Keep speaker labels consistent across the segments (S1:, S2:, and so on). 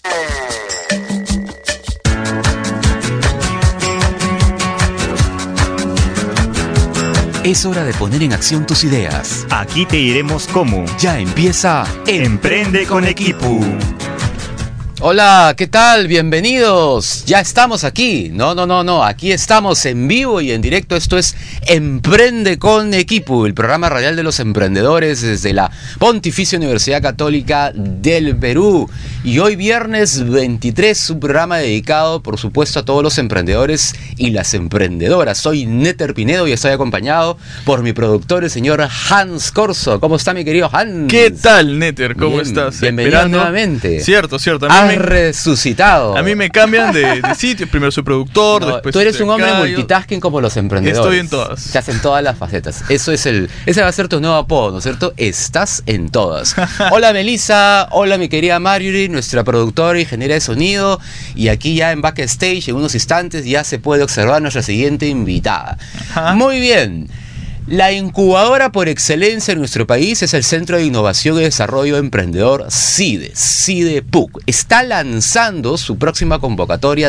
S1: Es hora de poner en acción tus ideas.
S2: Aquí te diremos cómo.
S1: Ya empieza
S2: Emprende con Equipu.
S1: Hola, ¿qué tal? Bienvenidos. Ya estamos aquí. No. Aquí estamos en vivo y en directo. Esto es Emprende con Equipu, el programa radial de los emprendedores desde la Pontificia Universidad Católica del Perú. Y hoy viernes 23, un programa dedicado, por supuesto, a todos los emprendedores y las emprendedoras. Soy Néter Pinedo y estoy acompañado por mi productor, el señor Hans Corso. ¿Cómo está, mi querido Hans?
S3: ¿Qué tal, Néter? ¿Cómo estás?
S1: Bienvenido nuevamente.
S3: Cierto.
S1: Has resucitado.
S3: A mí me cambian de sitio. Primero soy productor, después
S1: tú eres un hombre multitasking como los emprendedores.
S3: Estoy en todas.
S1: Estás en todas las facetas. Ese va a ser tu nuevo apodo, ¿no es cierto? Estás en todas. Hola, Melissa. Hola, mi querida Marjorie, nuestra productora y ingeniera de sonido. Y aquí ya en backstage, en unos instantes, ya se puede observar nuestra siguiente invitada. Ajá. Muy bien. La incubadora por excelencia en nuestro país es el Centro de Innovación y Desarrollo Emprendedor CIDE PUC. Está lanzando su próxima convocatoria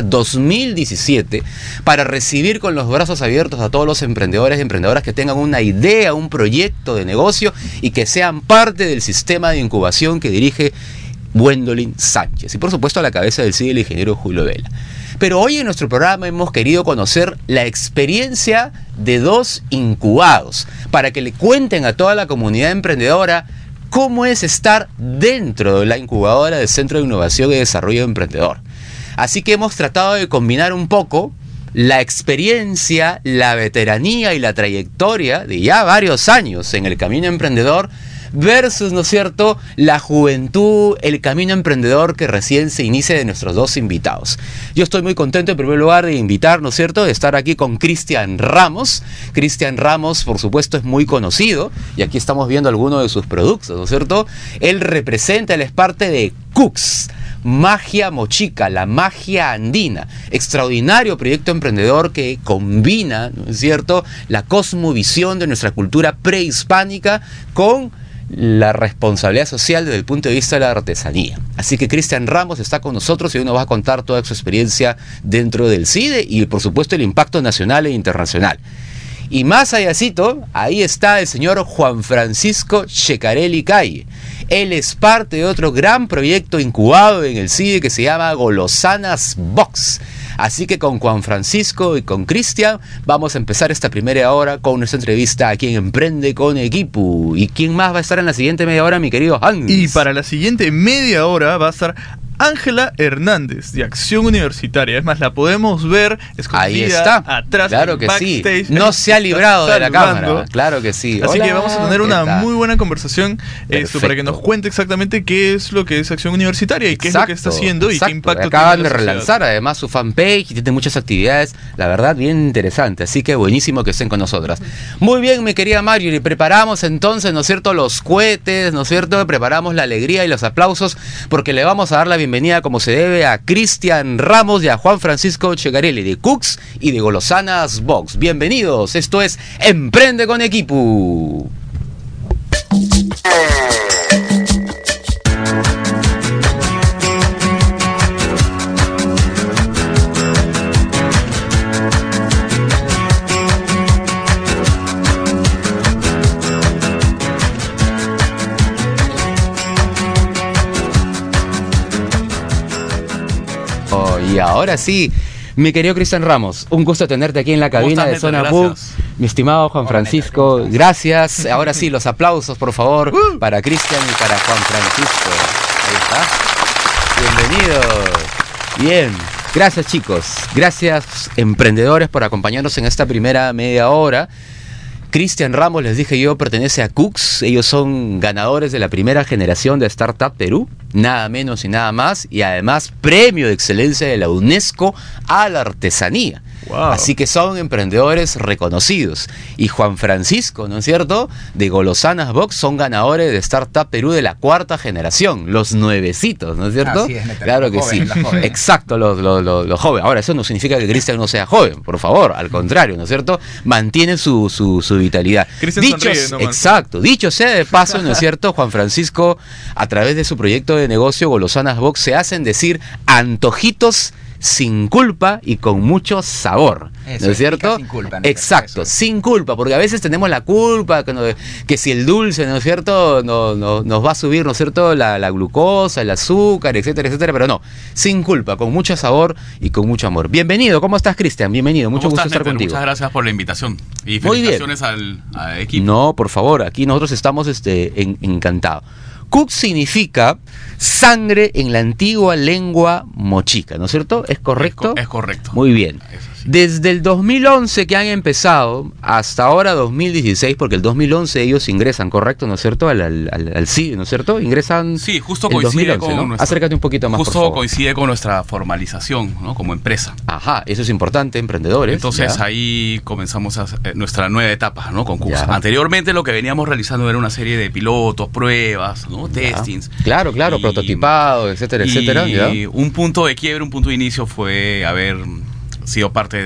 S1: 2017 para recibir con los brazos abiertos a todos los emprendedores y emprendedoras que tengan una idea, un proyecto de negocio y que sean parte del sistema de incubación que dirige Gwendolyn Sánchez. Y por supuesto a la cabeza del CIDE el ingeniero Julio Vela. Pero hoy en nuestro programa hemos querido conocer la experiencia de dos incubados para que le cuenten a toda la comunidad emprendedora cómo es estar dentro de la incubadora del Centro de Innovación y Desarrollo Emprendedor. Así que hemos tratado de combinar un poco la experiencia, la veteranía y la trayectoria de ya varios años en el camino emprendedor versus, ¿no es cierto?, la juventud, el camino emprendedor que recién se inicia de nuestros dos invitados. Yo estoy muy contento en primer lugar de invitar, ¿no es cierto?, de estar aquí con Cristian Ramos. Cristian Ramos, por supuesto, es muy conocido y aquí estamos viendo algunos de sus productos, ¿no es cierto? Él es parte de Cooks, Magia Mochica, la magia andina, extraordinario proyecto emprendedor que combina, ¿no es cierto?, la cosmovisión de nuestra cultura prehispánica con la responsabilidad social desde el punto de vista de la artesanía. Así que Cristian Ramos está con nosotros y hoy nos va a contar toda su experiencia dentro del CIDE y por supuesto el impacto nacional e internacional. Y más allácito, ahí está el señor Juan Francisco Checarelli Calle. Él es parte de otro gran proyecto incubado en el CIDE que se llama Golosanas Box. Así que con Juan Francisco y con Cristian vamos a empezar esta primera hora con nuestra entrevista a quien Emprende con Equipu. ¿Y quién más va a estar en la siguiente media hora, mi querido Hans?
S3: Y para la siguiente media hora va a estar Ángela Hernández, de Acción Universitaria. Es más, la podemos ver escondida
S1: ahí está,
S3: atrás,
S1: claro que
S3: backstage.
S1: Sí. No se ha librado de la cámara, claro que sí.
S3: Así
S1: Hola,
S3: que vamos a tener una muy buena conversación para que nos cuente exactamente qué es lo que es Acción Universitaria y qué es lo que está haciendo y qué impacto tiene.
S1: Acaban de relanzar además su fanpage y tiene muchas actividades, la verdad, bien interesante. Así que buenísimo que estén con nosotras. Muy bien, mi querida Marjorie, preparamos entonces, ¿no es cierto?, los cohetes, ¿no es cierto?, preparamos la alegría y los aplausos porque le vamos a dar la bienvenida como se debe a Cristian Ramos y a Juan Francisco Checarelli de Cooks y de Golosanas Box. Bienvenidos, esto es Emprende con Equipu. Y ahora sí, mi querido Cristian Ramos, un gusto tenerte aquí en la cabina de Zona PUC. Mi estimado Juan Francisco, gracias. Ahora sí, los aplausos, por favor, para Cristian y para Juan Francisco. Ahí está. Bienvenidos. Bien. Gracias, chicos. Gracias, emprendedores, por acompañarnos en esta primera media hora. Cristian Ramos, les dije yo, pertenece a Cooks. Ellos son ganadores de la primera generación de Startup Perú, nada menos y nada más, y además premio de excelencia de la UNESCO a la artesanía.
S3: Wow.
S1: Así que son emprendedores reconocidos. Y Juan Francisco, ¿no es cierto?, de Golosanas Box son ganadores de Startup Perú de la 4ª generación, los nuevecitos, ¿no es cierto?
S4: Así es,
S1: claro que
S4: joven,
S1: sí. Exacto, los jóvenes. Ahora, eso no significa que Cristian no sea joven, por favor, al contrario, ¿no es cierto? Mantiene su vitalidad.
S3: Cristian sonríe nomás.
S1: Exacto, dicho sea de paso, ¿no es cierto? Juan Francisco, a través de su proyecto de negocio Golosanas Box, se hacen decir antojitos sin culpa y con mucho sabor,
S4: eso,
S1: ¿no es cierto?
S4: Sin culpa,
S1: exacto, sin culpa, porque a veces tenemos la culpa que si el dulce, ¿no es cierto?, nos va a subir, ¿no es cierto?, la glucosa, el azúcar, etcétera, etcétera, pero no, sin culpa, con mucho sabor y con mucho amor. Bienvenido, ¿cómo estás, Cristian? Bienvenido, mucho gusto estar contigo.
S5: Muchas gracias por la invitación y
S1: Muy
S5: felicitaciones al equipo.
S1: No, por favor, aquí nosotros estamos encantados. Cux significa sangre en la antigua lengua mochica, ¿no es cierto? ¿Es correcto?
S5: Es correcto.
S1: Muy bien.
S5: Eso sí.
S1: Desde el 2011 que han empezado hasta ahora 2016, porque el 2011 ellos ingresan, ¿correcto? ¿No es cierto? Al CIDE, ¿no es cierto? Ingresan.
S5: Sí, justo
S1: el
S5: coincide
S1: 2011,
S5: con
S1: ¿no?
S5: nuestra,
S1: Acércate un poquito más,
S5: justo
S1: por favor.
S5: coincide con nuestra formalización, ¿no?, como empresa.
S1: Ajá, eso es importante, emprendedores.
S5: Entonces
S1: ¿ya?
S5: Ahí comenzamos nuestra nueva etapa, ¿no?, con Cux.
S1: Ya.
S5: Anteriormente lo que veníamos realizando era una serie de pilotos, pruebas, ¿no?, testings.
S1: Claro,
S5: Y-
S1: prototipado, etcétera, etcétera. ¿ya?
S5: Y un punto de quiebre, un punto de inicio fue ser parte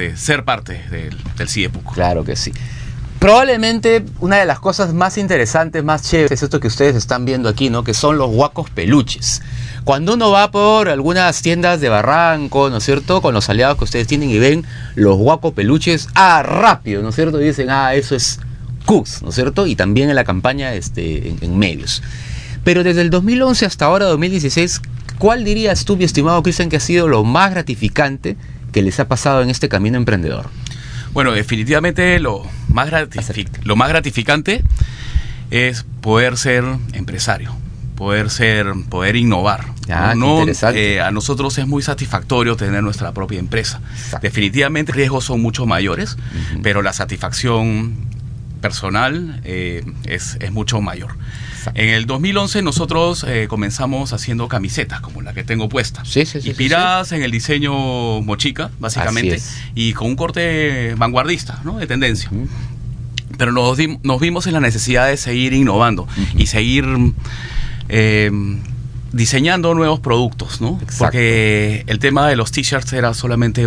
S5: del CIDE PUC.
S1: Claro que sí. Probablemente una de las cosas más interesantes, más chéveres, es esto que ustedes están viendo aquí, ¿no?, que son los huacos peluches. Cuando uno va por algunas tiendas de Barranco, ¿no es cierto?, con los aliados que ustedes tienen y ven los huacos peluches, rápido, ¿no es cierto?, y dicen, eso es Cux, ¿no es cierto?, y también en la campaña en medios. Pero desde el 2011 hasta ahora, 2016, ¿cuál dirías tú, mi estimado Cristian, que ha sido lo más gratificante que les ha pasado en este camino emprendedor?
S5: Bueno, definitivamente lo más gratificante es poder ser empresario, poder innovar.
S1: Ah, qué interesante.
S5: A nosotros es muy satisfactorio tener nuestra propia empresa.
S1: Exacto.
S5: Definitivamente los riesgos son mucho mayores, pero la satisfacción personal es mucho mayor.
S1: Exacto.
S5: En el 2011 nosotros comenzamos haciendo camisetas como la que tengo puesta,
S1: Sí,
S5: inspiradas en el diseño mochica, básicamente,
S1: Así es.
S5: y con un corte vanguardista, ¿no?, de tendencia.
S1: Ujú.
S5: Pero nos vimos en la necesidad de seguir innovando y seguir diseñando nuevos productos, ¿no?
S1: Exacto.
S5: Porque el tema de los t-shirts era solamente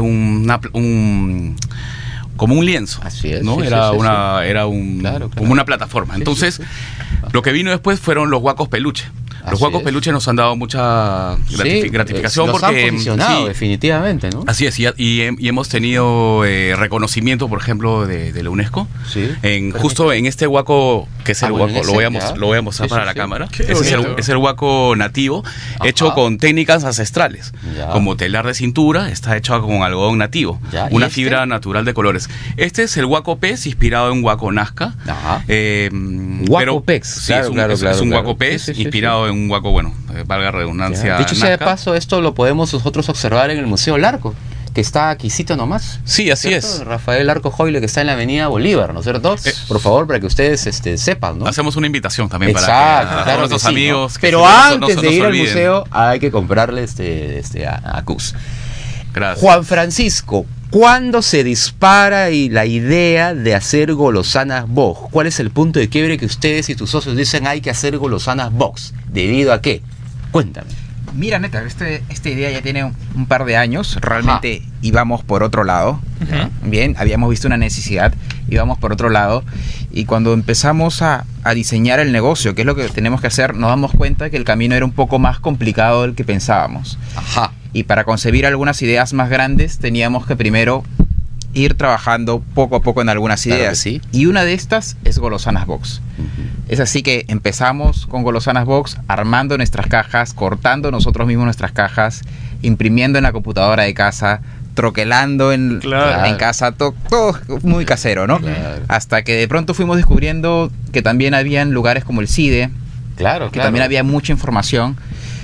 S5: como un lienzo,
S1: Así es,
S5: ¿no?
S1: sí,
S5: Era
S1: sí, sí,
S5: Claro. Como una plataforma.
S1: Sí,
S5: Entonces,
S1: sí, sí.
S5: lo que vino después fueron los huacos peluche. Los
S1: Así
S5: huacos
S1: es.
S5: peluche nos han dado mucha gratificación
S1: los
S5: porque
S1: han posicionado,
S5: sí,
S1: definitivamente, ¿no?
S5: así es, y hemos tenido reconocimiento, por ejemplo, de la UNESCO.
S1: Sí.
S5: Justo en este huaco, que es el
S1: bueno,
S5: huaco,
S1: en
S5: lo voy a,
S1: ese, ya.
S5: lo voy a mostrar
S1: Sí,
S5: para
S1: sí,
S5: la
S1: sí.
S5: cámara.
S3: Qué
S5: Ese
S3: bonito.
S5: es el huaco nativo,
S1: Ajá.
S5: hecho con técnicas ancestrales,
S1: Ya.
S5: como telar de cintura, está hecho con algodón nativo,
S1: Ya, ¿y
S5: una
S1: este?
S5: fibra natural de colores. Este es el huaco pez, inspirado en huaco nazca.
S1: Ajá.
S5: Huaco
S1: Huaco pez,
S5: sí,
S1: claro,
S5: es un,
S1: claro,
S5: es
S1: claro,
S5: un
S1: claro.
S5: huaco pez,
S1: Sí, sí, sí,
S5: inspirado en un huaco, bueno, valga redundancia.
S1: Dicho sea de
S5: nazca.
S1: paso, esto lo podemos nosotros observar en el Museo Larco, que está aquícito nomás.
S5: Sí, así
S1: ¿cierto?
S5: es.
S1: Rafael Larco Joyle, que está en la avenida Bolívar, ¿no es cierto? Por favor, para que ustedes sepan, ¿no?
S5: Hacemos una invitación también
S1: Exacto,
S5: para que a
S1: claro
S5: todos nuestros
S1: que sí, ¿no?
S5: amigos. que
S1: Pero
S5: no
S1: antes
S5: se
S1: de
S5: nos
S1: ir al
S5: olviden.
S1: museo hay que comprarle a Cus.
S5: Gracias.
S1: Juan Francisco, ¿cuándo se dispara la idea de hacer Golosanas Box? ¿Cuál es el punto de quiebre que ustedes y tus socios dicen hay que hacer Golosanas Box? ¿Debido a qué? Cuéntame.
S4: Mira, neta, esta idea ya tiene un par de años. Realmente íbamos por otro lado.
S3: Ujú.
S4: Bien, habíamos visto una necesidad, íbamos por otro lado. Y cuando empezamos a diseñar el negocio, que es lo que tenemos que hacer, nos damos cuenta que el camino era un poco más complicado del que pensábamos.
S1: Ajá.
S4: Y para concebir algunas ideas más grandes, teníamos que primero ir trabajando poco a poco en algunas
S1: Claro que
S4: ideas.
S1: sí.
S4: Y una de estas es Golosanas Box. Es así que empezamos con Golosanas Box, armando nuestras cajas, cortando nosotros mismos nuestras cajas, imprimiendo en la computadora de casa, troquelando en
S3: Claro.
S4: casa, todo muy casero, ¿no?
S1: Claro.
S4: Hasta que de pronto fuimos descubriendo que también habían lugares como el CIDE,
S1: Claro,
S4: que también había mucha información,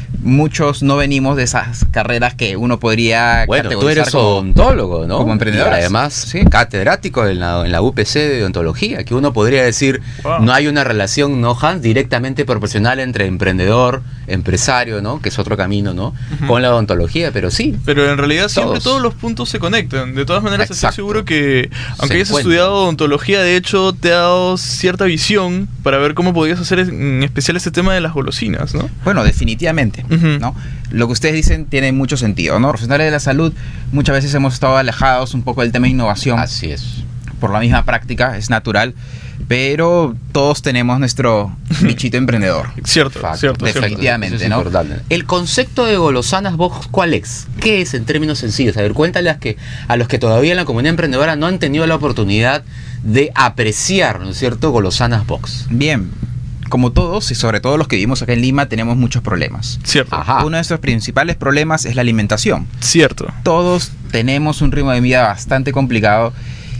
S4: muchos no venimos de esas carreras que uno podría
S1: categorizar. Tú eres odontólogo, ¿no?
S4: Como emprendedor.
S1: Además, catedrático en la UPC de odontología, que uno podría decir, no hay una relación, ¿no, Hans? Directamente proporcional entre emprendedor, empresario, ¿no? Que es otro camino, ¿no? Con la odontología, pero sí.
S3: Pero en realidad siempre todos los puntos se conectan. De todas maneras, estoy seguro que, aunque hayas estudiado odontología, de hecho, te ha dado cierta visión para ver cómo podías hacer en especial este tema de las golosinas, ¿no?
S4: Bueno, definitivamente, ¿no? Lo que ustedes dicen tiene mucho sentido, ¿no? Profesionales de la salud muchas veces hemos estado alejados un poco del tema de innovación.
S1: Así es.
S4: Por la misma práctica, es natural, pero todos tenemos nuestro bichito emprendedor.
S3: Cierto.
S4: Definitivamente, ¿no?
S1: El concepto de Golosanas Box, ¿cuál es? ¿Qué es en términos sencillos? A ver, cuéntale a los que todavía en la comunidad emprendedora no han tenido la oportunidad de apreciar, ¿no es cierto?, Golosanas Box.
S4: Bien. Como todos, y sobre todo los que vivimos acá en Lima, tenemos muchos problemas.
S3: Cierto.
S4: Uno de nuestros principales problemas es la alimentación.
S3: Cierto.
S4: Todos tenemos un ritmo de vida bastante complicado.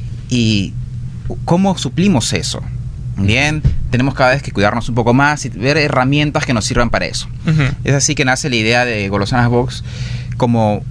S4: ¿Y cómo suplimos eso? Bien, tenemos cada vez que cuidarnos un poco más y ver herramientas que nos sirvan para eso. Es así que nace la idea de Golosanas Box como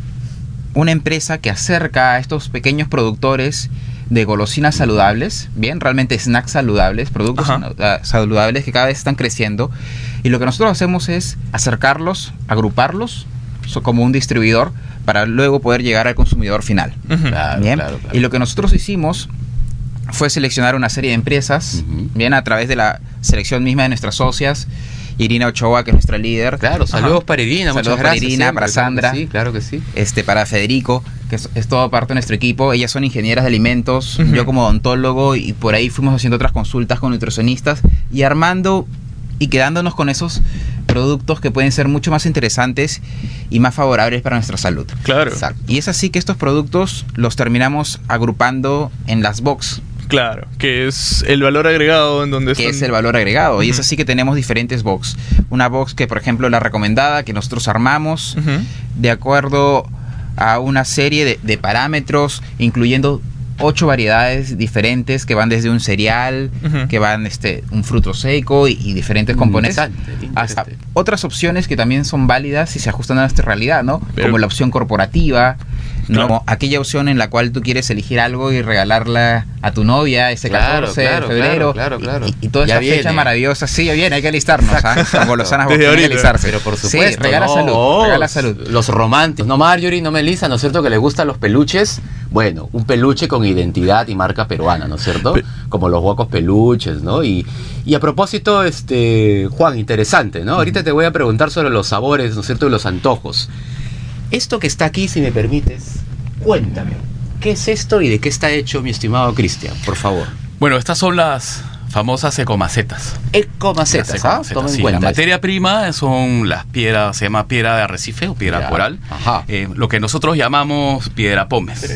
S4: una empresa que acerca a estos pequeños productores de golosinas saludables, bien, realmente snacks saludables, productos saludables que cada vez están creciendo, y lo que nosotros hacemos es acercarlos, agruparlos como un distribuidor para luego poder llegar al consumidor final. Bien, claro. Y lo que nosotros hicimos fue seleccionar una serie de empresas, bien, a través de la selección misma de nuestras socias. Irina Ochoa, que es nuestra líder.
S1: Claro, saludos para Irina, muchas gracias.
S4: Para Irina, para Sandra.
S1: Claro que sí.
S4: Para Federico, que es todo parte de nuestro equipo. Ellas son ingenieras de alimentos, yo como odontólogo, y por ahí fuimos haciendo otras consultas con nutricionistas y armando y quedándonos con esos productos que pueden ser mucho más interesantes y más favorables para nuestra salud.
S3: Claro.
S4: Exacto. Y es así que estos productos los terminamos agrupando en las box.
S3: Claro, que es el valor agregado en donde
S4: que es el valor agregado. Y es así que tenemos diferentes box. Una box que, por ejemplo, la recomendada, que nosotros armamos de acuerdo a una serie de parámetros, incluyendo 8 variedades diferentes que van desde un cereal, que van un fruto seco y diferentes componentes, hasta otras opciones que también son válidas y se ajustan a nuestra realidad, ¿no? Como la opción corporativa, ¿no? Como aquella opción en la cual tú quieres elegir algo y regalarla a tu novia ese 14 de febrero. Y toda esta fecha maravillosa. Sí, ya viene, hay que alistarnos. Con Golosanas Box hay que alistarse.
S1: Pero por supuesto.
S4: Sí, regala salud.
S1: Los románticos. No Marjorie, no Melissa, ¿no es cierto? Que les gustan los peluches. Bueno, un peluche con identidad y marca peruana, ¿no es cierto? Como los guacos peluches, ¿no? Y a propósito, Juan, interesante, ¿no? Ahorita te voy a preguntar sobre los sabores, ¿no es cierto? Y los antojos. Esto que está aquí, si me permites, cuéntame, ¿qué es esto y de qué está hecho, mi estimado Cristian? Por favor.
S5: Bueno, estas son las famosas ecomacetas.
S1: Ecomacetas,
S5: tomen en cuenta. La materia prima son las piedras, se llama piedra de arrecife o piedra coral. Lo que nosotros llamamos piedra pómez.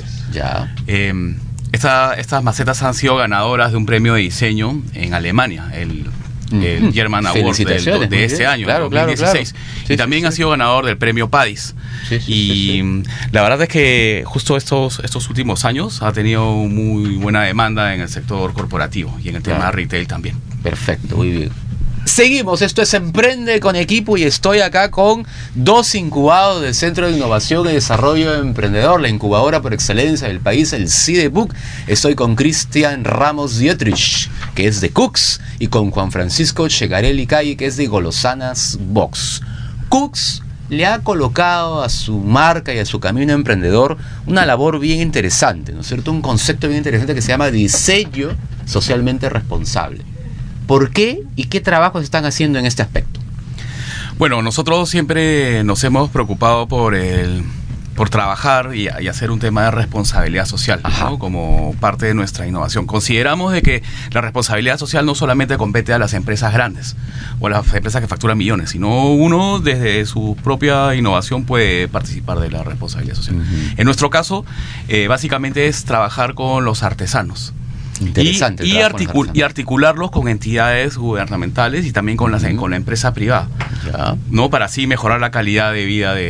S5: Estas macetas han sido ganadoras de un premio de diseño en Alemania, el German Award de este año, 2016. Y también ha sido ganador del premio PADIS. La verdad es que justo estos últimos años ha tenido muy buena demanda en el sector corporativo y en el tema de retail también.
S1: Perfecto, muy bien. Seguimos, esto es Emprende con Equipo y estoy acá con 2 incubados del Centro de Innovación y Desarrollo Emprendedor, la incubadora por excelencia del país, el CIDEBUC. Estoy con Cristian Ramos Dietrich, que es de Cooks, y con Juan Francisco Chegarelli Calle, que es de Golosanas Box. Cooks le ha colocado a su marca y a su camino emprendedor una labor bien interesante, ¿no es cierto? Un concepto bien interesante que se llama diseño socialmente responsable. ¿Por qué y qué trabajos están haciendo en este aspecto?
S5: Bueno, nosotros siempre nos hemos preocupado por trabajar y hacer un tema de responsabilidad social, ¿no? Como parte de nuestra innovación. Consideramos de que la responsabilidad social no solamente compete a las empresas grandes o a las empresas que facturan millones, sino uno desde su propia innovación puede participar de la responsabilidad social. En nuestro caso, básicamente es trabajar con los artesanos.
S1: Interesante.
S5: Y articularlos con entidades gubernamentales y también con la empresa privada, ¿no? Para así mejorar la calidad de vida de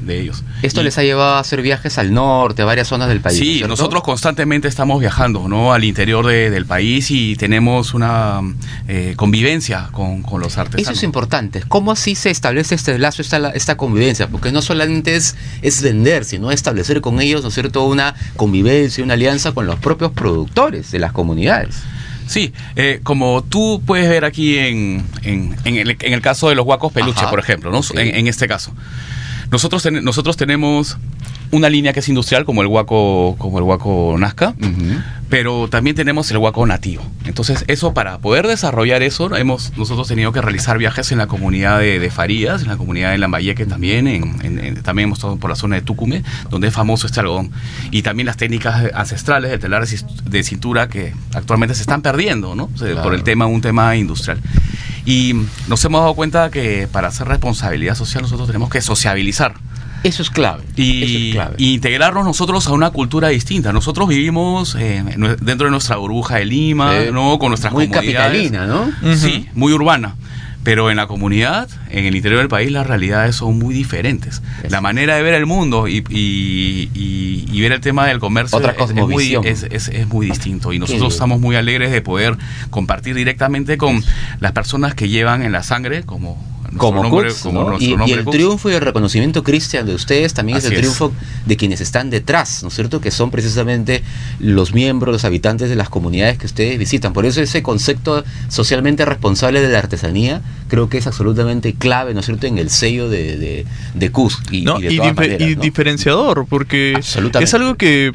S5: ellos.
S1: Esto les ha llevado a hacer viajes al norte, a varias zonas del país.
S5: Sí,
S1: ¿cierto?
S5: nosotros constantemente estamos viajando, ¿no?, al interior del país, y tenemos una convivencia con los artesanos.
S1: Eso es importante. ¿Cómo así se establece este lazo, esta convivencia? Porque no solamente es vender, sino establecer con ellos, ¿no es cierto?, una convivencia, una alianza con los propios productores de las comunidades.
S5: Sí, como tú puedes ver aquí en el caso de los huacos peluche,
S1: Ajá,
S5: por ejemplo, ¿no?
S1: sí.
S5: En este caso. Nosotros tenemos una línea que es industrial, como el huaco Nazca, pero también tenemos el huaco nativo. Entonces, eso, para poder desarrollar eso, hemos nosotros tenido que realizar viajes en la comunidad de Farías, en la comunidad de Lambayeque también, también hemos estado por la zona de Tucumé, donde es famoso este algodón. Y también las técnicas ancestrales de telar de cintura, que actualmente se están perdiendo, ¿no?
S1: Claro.
S5: Por un tema industrial. Y nos hemos dado cuenta que para hacer responsabilidad social nosotros tenemos que sociabilizar.
S1: Eso es clave.
S5: Y integrarnos nosotros a una cultura distinta. Nosotros vivimos dentro de nuestra burbuja de Lima, ¿no?, con nuestras
S1: muy
S5: comunidades.
S1: capitalina, ¿no?
S5: Sí, muy urbana. Pero en la comunidad, en el interior del país, las realidades son muy diferentes. La manera de ver el mundo y ver el tema del comercio
S1: Otra
S5: es
S1: cosmovisión.
S5: muy distinto. Y nosotros estamos muy alegres de poder compartir directamente con las personas que llevan en la sangre, como
S1: Cooks, ¿no? Y el
S5: Cooks.
S1: triunfo y el reconocimiento, Cristian, de ustedes también
S5: Así
S1: es el triunfo de quienes están detrás, ¿no es cierto?, que son precisamente los miembros, los habitantes de las comunidades que ustedes visitan. Por eso ese concepto socialmente responsable de la artesanía creo que es absolutamente clave, ¿no es cierto?, en el sello de Cooks y de todas maneras, ¿no?
S3: Diferenciador, porque
S1: Absolutamente.
S3: es algo que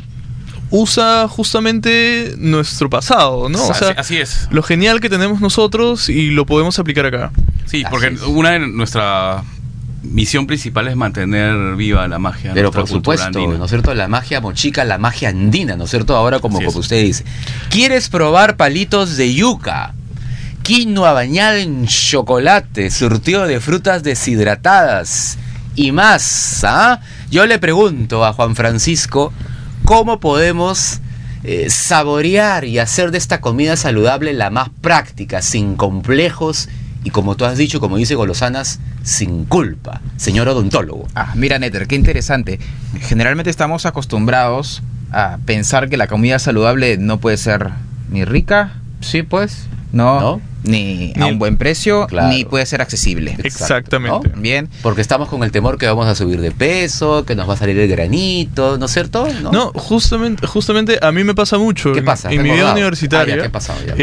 S3: usa justamente nuestro pasado, ¿no? O sea,
S5: así es.
S3: lo genial que tenemos nosotros y lo podemos aplicar acá.
S5: Sí,
S1: Así
S5: porque
S1: es.
S5: una de nuestra misión principal es mantener viva la magia.
S1: Pero
S5: nuestra
S1: por
S5: cultura
S1: supuesto,
S5: andina.
S1: ¿no es cierto?, la magia mochica, la magia andina, ¿no es cierto?, ahora como
S5: Así es.
S1: usted dice. ¿Quieres probar palitos de yuca? Quinoa bañada en chocolate, surtido de frutas deshidratadas y más, ¿ah? Yo le pregunto a Juan Francisco, ¿cómo podemos saborear y hacer de esta comida saludable la más práctica, sin complejos y, como tú has dicho, como dice Golosanas, sin culpa, señor odontólogo?
S4: Mira, Neter, qué interesante. Generalmente estamos acostumbrados a pensar que la comida saludable no puede ser ni rica,
S1: Sí, pues.
S4: ¿no? Ni a un buen precio,
S1: Claro.
S4: ni puede ser accesible.
S3: Exactamente.
S1: ¿no?
S4: Bien.
S1: Porque estamos con el temor que vamos a subir de peso, que nos va a salir el granito, ¿no es cierto?
S3: No, justamente a mí me pasa mucho.
S1: ¿Qué pasa?
S3: En mi vida
S1: Recordado.
S3: universitaria,
S1: Ya, ¿qué ha pasado? Ya.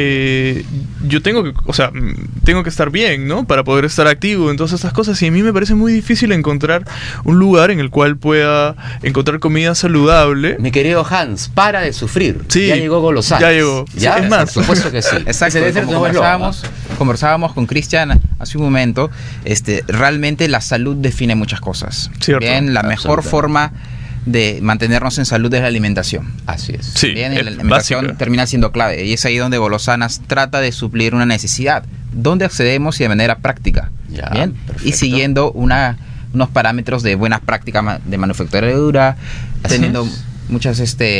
S3: yo tengo que estar bien, ¿no? Para poder estar activo en todas estas cosas. Y a mí me parece muy difícil encontrar un lugar en el cual pueda encontrar comida saludable.
S1: Mi querido Hans, para de sufrir.
S3: Sí,
S1: Ya llegó Golosanas.
S3: ya llegó.
S1: ¿Ya?
S3: Es más.
S1: Por supuesto que sí.
S4: Exacto,
S1: Ese debe ser
S4: como
S1: tu nuevo eslogan,
S4: conversábamos con Cristian hace un momento, realmente la salud define muchas cosas.
S3: Cierto.
S4: Bien, la mejor
S1: Absolutamente.
S4: forma de mantenernos en salud es la alimentación.
S1: ¿no? Así es.
S3: Sí,
S4: Bien, y
S3: es
S4: la alimentación
S3: básica.
S4: termina siendo clave, y es ahí donde Golosanas trata de suplir una necesidad, donde accedemos y de manera práctica.
S1: Ya,
S4: Bien,
S1: perfecto.
S4: y siguiendo unos parámetros de buenas prácticas de manufactura,
S1: Así
S4: teniendo
S1: es.
S4: muchas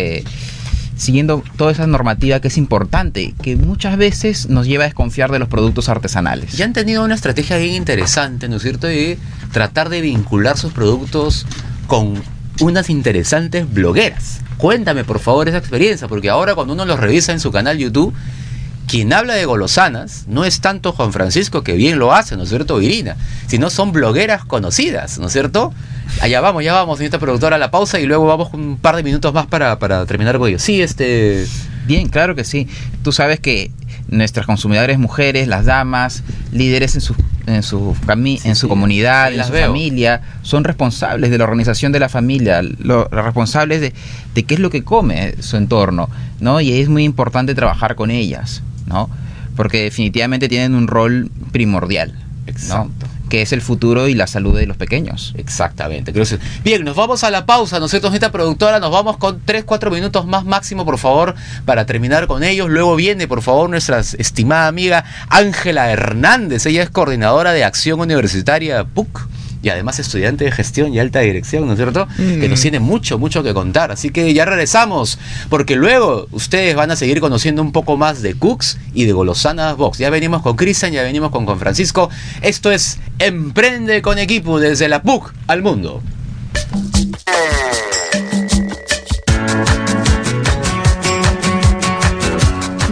S4: siguiendo toda esa normativa que es importante, que muchas veces nos lleva a desconfiar de los productos artesanales.
S1: Ya han tenido una estrategia bien interesante, ¿no es cierto?, de tratar de vincular sus productos con unas interesantes blogueras. Cuéntame, por favor, esa experiencia, porque ahora cuando uno los revisa en su canal YouTube, quien habla de Golosanas no es tanto Juan Francisco, que bien lo hace, ¿no es cierto?, Irina, sino son blogueras conocidas, ¿no es cierto? Ya vamos, señorita productora, a la pausa y luego vamos con un par de minutos más para terminar con ello. Sí,
S4: Bien, claro que sí. Tú sabes que nuestras consumidoras mujeres, las damas, líderes en su comunidad,
S1: ahí
S4: en
S1: las
S4: su
S1: veo.
S4: familia, son responsables de la organización de la familia, responsables de qué es lo que come su entorno, ¿no? Y es muy importante trabajar con ellas, ¿no? Porque definitivamente tienen un rol primordial, ¿no?
S1: Exacto.
S4: Que es el futuro y la salud de los pequeños.
S1: Exactamente. Bien, nos vamos a la pausa, ¿no es cierto, señorita productora? Nos vamos con 3-4 minutos más máximo, por favor, para terminar con ellos. Luego viene, por favor, nuestra estimada amiga Ángela Hernández. Ella es coordinadora de Acción Universitaria PUC y además estudiante de gestión y alta dirección, ¿no es cierto? Que nos tiene mucho que contar. Así que ya regresamos, porque luego ustedes van a seguir conociendo un poco más de Cooks y de Golosanas Box. Ya venimos con Cristian, ya venimos con Francisco. Esto es Emprende con Equipo, desde la PUC al mundo.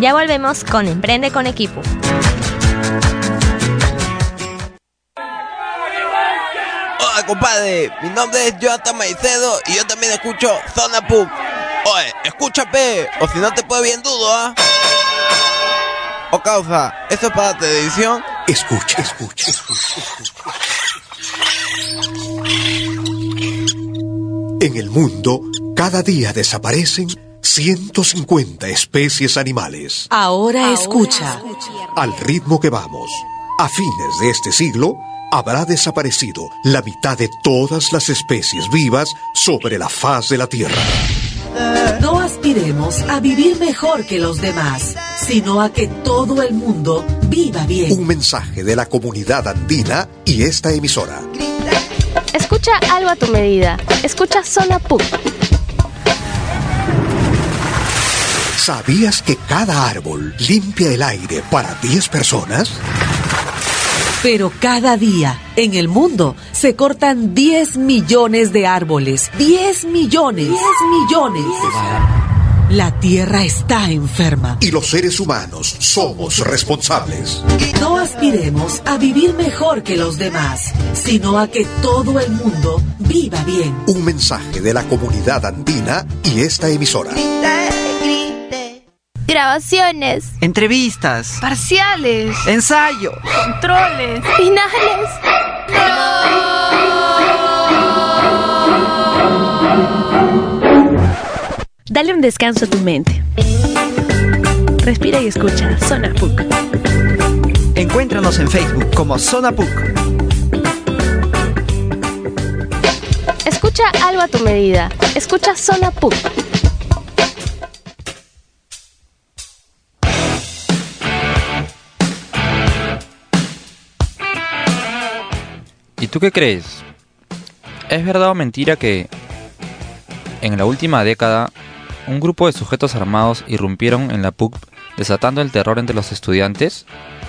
S6: Ya volvemos con Emprende con Equipo.
S7: Hola, compadre. Mi nombre es Jonathan Maicedo y yo también escucho Zona Pub. Oye, escúchame, o si no te puede bien dudo, ¿ah? O causa, ¿eso es para televisión?
S8: Escucha. En el mundo, cada día desaparecen 150 especies animales.
S9: Ahora escucha.
S8: Al ritmo que vamos, a fines de este siglo, habrá desaparecido la mitad de todas las especies vivas sobre la faz de la Tierra.
S9: No aspiremos a vivir mejor que los demás, sino a que todo el mundo viva bien.
S8: Un mensaje de la comunidad andina y esta emisora.
S6: Escucha algo a tu medida. Escucha Zona PUC.
S8: ¿Sabías que cada árbol limpia el aire para 10 personas?
S9: Pero cada día, en el mundo, se cortan 10 millones de árboles. 10 millones. 10 millones. La Tierra está enferma.
S8: Y los seres humanos somos responsables.
S9: No aspiremos a vivir mejor que los demás, sino a que todo el mundo viva bien.
S8: Un mensaje de la comunidad andina y esta emisora.
S10: Grabaciones,
S11: entrevistas,
S10: parciales,
S11: ensayo,
S10: controles, finales.
S6: Dale un descanso a tu mente. Respira y escucha Zona PUC.
S11: Encuéntranos en Facebook como Zona PUC.
S6: Escucha algo a tu medida. Escucha Zona PUC.
S12: ¿Y tú qué crees? ¿Es verdad o mentira que en la última década un grupo de sujetos armados irrumpieron en la PUC desatando el terror entre los estudiantes?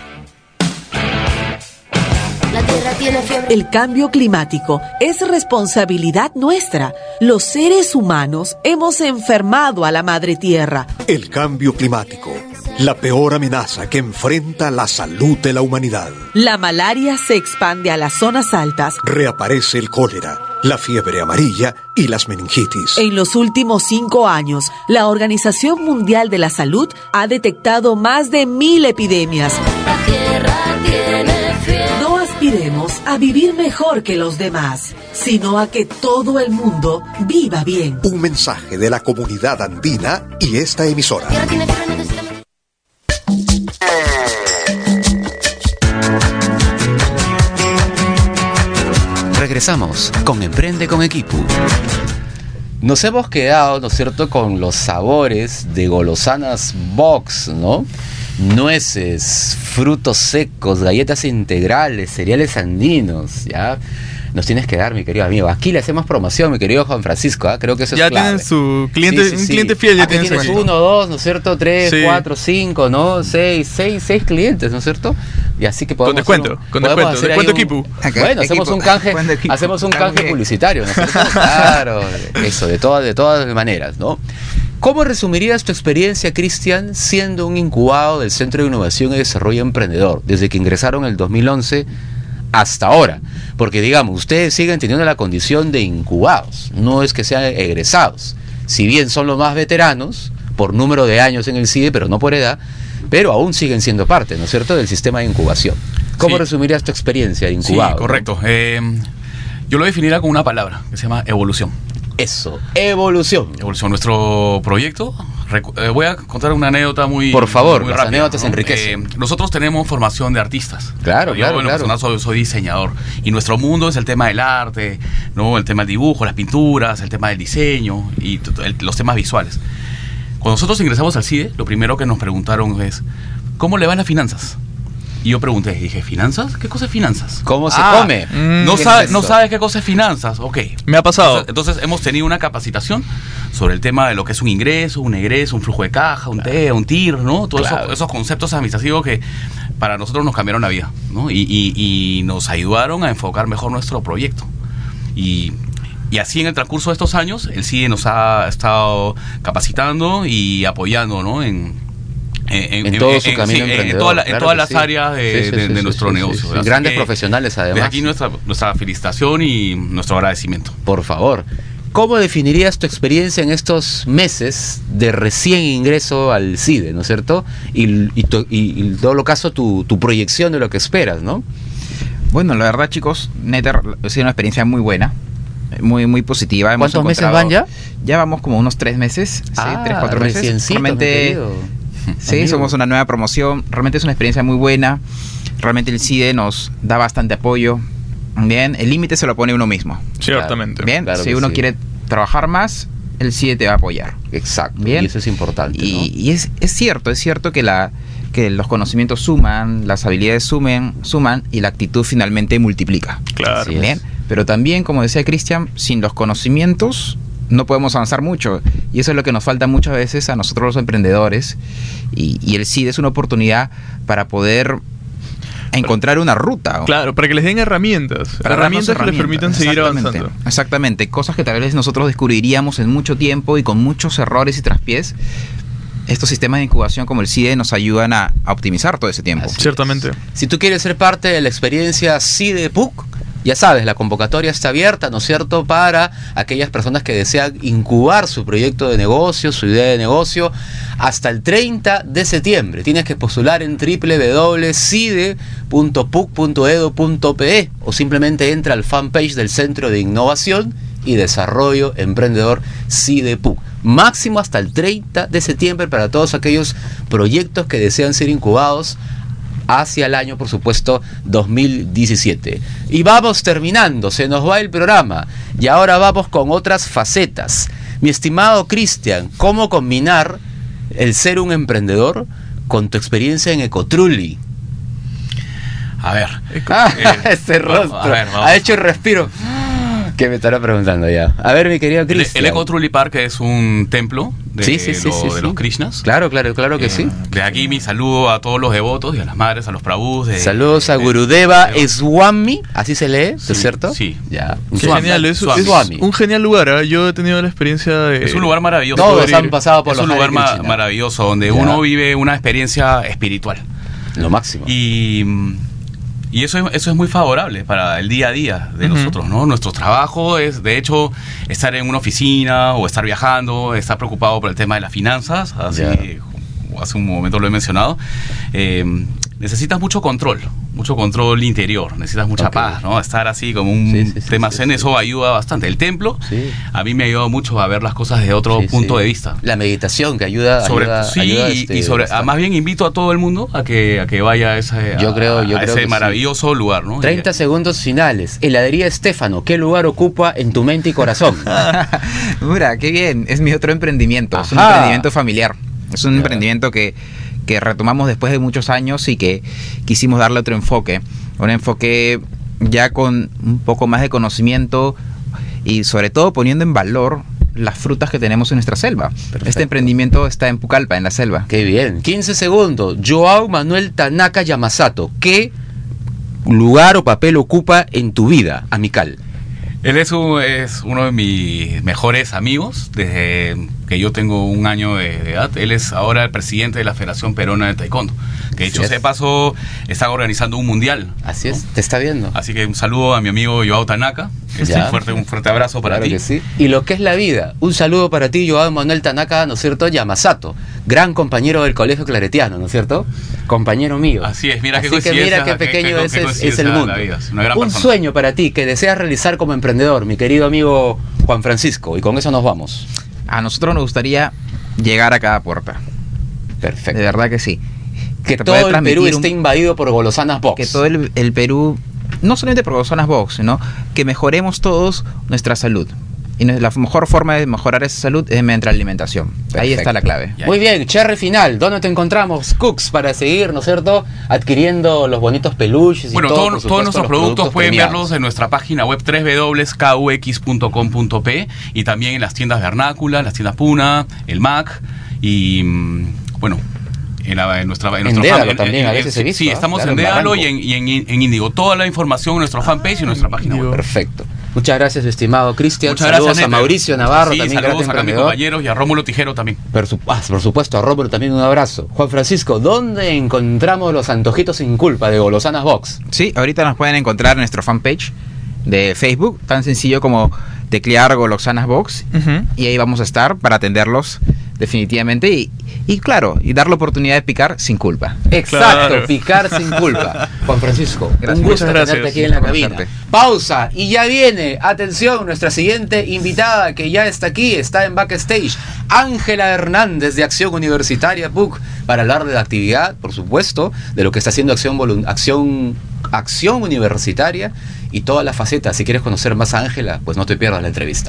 S9: El cambio climático es responsabilidad nuestra. Los seres humanos hemos enfermado a la madre tierra.
S8: El cambio climático, la peor amenaza que enfrenta la salud de la humanidad.
S9: La malaria se expande a las zonas altas.
S8: Reaparece el cólera, la fiebre amarilla y las meningitis.
S9: En los últimos 5 años, la Organización Mundial de la Salud ha detectado más de 1000 epidemias.
S10: La tierra tiene fiebre.
S9: No aspiremos a vivir mejor que los demás, sino a que todo el mundo viva bien.
S8: Un mensaje de la comunidad andina y esta emisora.
S1: Regresamos con Emprende con Equipo. Nos hemos quedado, ¿no es cierto?, con los sabores de Golosanas Box, ¿no? Nueces, frutos secos, galletas integrales, cereales andinos, ¿ya? Nos tienes que dar, mi querido amigo. Aquí le hacemos promoción, mi querido Juan Francisco, ¿eh? Creo que eso
S3: ya
S1: es clave.
S3: Tienen su cliente,
S1: sí.
S3: cliente fiel. Ya
S1: aquí tienes
S3: aquí.
S1: 1, 2, ¿no es cierto? 3,
S3: Sí.
S1: 4, 5, ¿no? 6 clientes, ¿no es cierto? Y así que podemos
S3: Con descuento equipo.
S1: Bueno, hacemos un canje publicitario, ¿no es cierto? Claro, eso, de todas maneras, ¿no? ¿Cómo resumirías tu experiencia, Cristian, siendo un incubado del Centro de Innovación y Desarrollo Emprendedor, desde que ingresaron en el 2011 hasta ahora? Porque, digamos, ustedes siguen teniendo la condición de incubados, no es que sean egresados. Si bien son los más veteranos, por número de años en el CIDE, pero no por edad, pero aún siguen siendo parte, ¿no es cierto?, del sistema de incubación. ¿Cómo resumirías tu experiencia de incubado?
S5: Sí, correcto. Yo lo definiría con una palabra, que se llama evolución.
S1: Eso, evolución.
S5: Nuestro proyecto, voy a contar una anécdota muy
S1: Por favor,
S5: muy
S1: las
S5: rápida,
S1: anécdotas enriquecen.
S5: Nosotros tenemos formación de artistas.
S1: Claro,
S5: Yo en lo personal soy diseñador. Y nuestro mundo es el tema del arte, ¿no? El tema del dibujo, las pinturas, el tema del diseño y los temas visuales. Cuando nosotros ingresamos al CIDE, lo primero que nos preguntaron es, ¿cómo le van las finanzas? Y yo pregunté, dije, ¿finanzas? ¿Qué cosa es finanzas?
S1: ¿Cómo se come?
S5: No sabes qué cosa es finanzas. Ok.
S3: Me ha pasado.
S5: Entonces hemos tenido una capacitación sobre el tema de lo que es un ingreso, un egreso, un flujo de caja, un TEA, un TIR, ¿no? Todos esos conceptos administrativos que para nosotros nos cambiaron la vida, ¿no? Y nos ayudaron a enfocar mejor nuestro proyecto. Y así en el transcurso de estos años, el CIDE nos ha estado capacitando y apoyando, ¿no?, en
S1: en todo su camino emprendedor.
S5: En todas las áreas de nuestro negocio.
S1: Grandes profesionales, además.
S5: De aquí nuestra felicitación y nuestro agradecimiento.
S1: Por favor. ¿Cómo definirías tu experiencia en estos meses de recién ingreso al CIDE, ¿no es cierto? Y en todo caso, tu proyección de lo que esperas, ¿no?
S4: Bueno, la verdad, chicos, neta, ha sido una experiencia muy buena, muy positiva.
S1: ¿Cuántos meses van ya?
S4: Ya vamos como unos 3 meses, sí, 3-4 meses. Realmente, sí, amigo. Somos una nueva promoción. Realmente es una experiencia muy buena. Realmente el CIDE nos da bastante apoyo. Bien, el límite se lo pone uno mismo.
S3: Ciertamente.
S4: Bien, claro, si uno quiere trabajar más, el CIDE te va a apoyar.
S1: Exacto. Bien. Y eso es importante, ¿no?
S4: Y es cierto que los conocimientos suman, las habilidades suman y la actitud finalmente multiplica.
S3: Claro.
S4: Bien. Pero también, como decía Cristian, sin los conocimientos no podemos avanzar mucho. Y eso es lo que nos falta muchas veces a nosotros los emprendedores. Y el CIDE es una oportunidad para poder encontrar una ruta.
S3: Claro, para que les den herramientas que les permitan seguir avanzando.
S4: Exactamente, cosas que tal vez nosotros descubriríamos en mucho tiempo y con muchos errores y traspiés. Estos sistemas de incubación como el CIDE nos ayudan a optimizar todo ese tiempo.
S3: Ciertamente.
S1: Si tú quieres ser parte de la experiencia CIDE PUC, ya sabes, la convocatoria está abierta, ¿no es cierto?, para aquellas personas que desean incubar su proyecto de negocio, su idea de negocio, hasta el 30 de septiembre. Tienes que postular en www.cide.puc.edu.pe o simplemente entra al fanpage del Centro de Innovación y Desarrollo Emprendedor CIDE PUC. Máximo hasta el 30 de septiembre para todos aquellos proyectos que desean ser incubados hacia el año, por supuesto, 2017. Y vamos terminando, se nos va el programa y ahora vamos con otras facetas. Mi estimado Cristian, ¿cómo combinar el ser un emprendedor con tu experiencia en Ecotrulli?
S5: A ver.
S1: Ese rostro ha hecho el respiro. ¿Qué me estará preguntando ya? A ver, mi querido Cristian.
S5: El Ecotrulli Park es un templo de los Krishnas.
S1: Claro que sí.
S5: De aquí mi saludo a todos los devotos y a las madres, a los prabhus.
S1: Saludos a Gurudeva Swami, así se lee, ¿es cierto?
S5: Sí.
S1: Ya.
S3: Qué genial, es un genial lugar. Yo he tenido la experiencia de...
S5: Es un lugar maravilloso.
S1: Todos han pasado por
S5: los Hare Krishna. Es un lugar maravilloso donde uno vive una experiencia espiritual.
S1: Lo máximo.
S5: Y eso es muy favorable para el día a día de nosotros, ¿no? Nuestro trabajo es, de hecho, estar en una oficina o estar viajando, estar preocupado por el tema de las finanzas, así hace un momento lo he mencionado. Necesitas mucho control interior, necesitas mucha paz, ¿no? Estar así como un tema zen, eso ayuda bastante. El templo, a mí me ha ayudado mucho a ver las cosas desde otro punto de vista.
S1: La meditación que ayuda.
S5: Más bien invito a todo el mundo a que vaya a ese maravilloso lugar, ¿no?
S1: 30 segundos finales. Heladería Estéfano, ¿qué lugar ocupa en tu mente y corazón?
S4: Mira, qué bien, es mi otro emprendimiento. Es un emprendimiento familiar. Es un emprendimiento que retomamos después de muchos años y que quisimos darle otro enfoque, un enfoque ya con un poco más de conocimiento y sobre todo poniendo en valor las frutas que tenemos en nuestra selva. Perfecto. Este emprendimiento está en Pucallpa, en la selva.
S1: Qué bien. 15 segundos. Joao Manuel Tanaka Yamasato, ¿qué lugar o papel ocupa en tu vida amical?
S5: Él es uno de mis mejores amigos desde que yo tengo 1 año de edad. Él es ahora el presidente de la Federación Peruana de Taekwondo, que dicho sea de paso está organizando un mundial.
S1: Así es, te está viendo.
S5: Así que un saludo a mi amigo Joao Tanaka. Un fuerte abrazo para ti.
S1: Que sí. Y lo que es la vida, un saludo para ti, Joao Manuel Tanaka, ¿no es cierto? Yamasato, gran compañero del Colegio Claretiano, ¿no es cierto? Compañero mío.
S5: Así es, mira qué
S1: pequeño es el mundo. Un sueño para ti que deseas realizar como emprendedor, mi querido amigo Juan Francisco, y con eso nos vamos.
S4: A nosotros nos gustaría llegar a cada puerta.
S1: Perfecto.
S4: De verdad que sí.
S1: Que todo el Perú esté invadido por Golosanas Box.
S4: Que todo el Perú, no solamente por Golosanas Box, sino que mejoremos todos nuestra salud. Y la mejor forma de mejorar esa salud es mediante la alimentación. Perfecto. Ahí está la clave.
S1: Muy bien, cherry final. ¿Dónde te encontramos, Cooks, para seguir, ¿no es cierto?, adquiriendo los bonitos peluches y
S5: todos nuestros productos pueden verlos en nuestra página web www.kux.com.p y también en las tiendas Vernácula, las tiendas Puna, el MAC y bueno, en nuestra
S1: Dédalo también, a veces he visto.
S5: Sí, estamos en Dédalo y en Índigo. Toda la información en nuestra fanpage y en nuestra página web.
S1: Perfecto. Muchas gracias, estimado Cristian.
S5: Muchas
S1: Saludos
S5: gracias,
S1: a Mauricio Navarro,
S5: sí,
S1: también
S5: saludos
S1: gran
S5: a mis
S1: emprendedor.
S5: compañeros y a Rómulo Tijero también.
S1: Por supuesto, a Rómulo también un abrazo. Juan Francisco, ¿dónde encontramos los antojitos sin culpa de Golosanas Box?
S4: Sí, ahorita nos pueden encontrar en nuestro fanpage de Facebook, tan sencillo como teclear Golosanas Box, y ahí vamos a estar para atenderlos definitivamente y claro, y dar la oportunidad de picar sin culpa.
S1: Exacto,
S3: Claro.
S1: picar sin culpa. Juan Francisco,
S4: Gracias.
S1: un gusto
S3: Muchas gracias.
S1: tenerte aquí en la
S4: Por
S1: cabina.
S4: conocerte.
S1: Pausa y ya viene, atención, nuestra siguiente invitada que ya está aquí, está en backstage, Ángela Hernández de Acción Universitaria PUC, para hablar de la actividad, por supuesto, de lo que está haciendo Acción Universitaria y todas las facetas. Si quieres conocer más a Ángela, pues no te pierdas la entrevista.